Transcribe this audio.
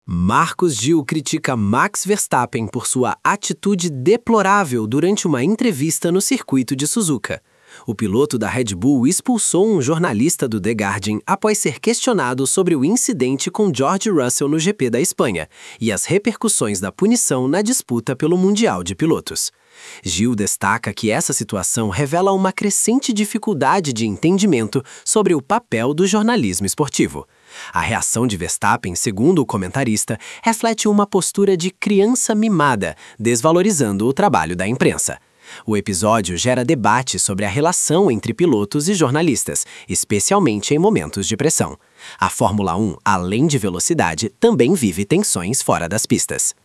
Marcos Gil critica Max Verstappen por sua atitude deplorável durante uma entrevista no circuito de Suzuka. O piloto da Red Bull expulsou um jornalista do The Guardian após ser questionado sobre o incidente com George Russell no GP da Espanha e as repercussões da punição na disputa pelo Mundial de Pilotos. Gil destaca que essa situação revela uma crescente dificuldade de entendimento sobre o papel do jornalismo esportivo. A reação de Verstappen, segundo o comentarista, reflete uma postura de criança mimada, desvalorizando o trabalho da imprensa. O episódio gera debate sobre a relação entre pilotos e jornalistas, especialmente em momentos de pressão. A Fórmula 1, além de velocidade, também vive tensões fora das pistas.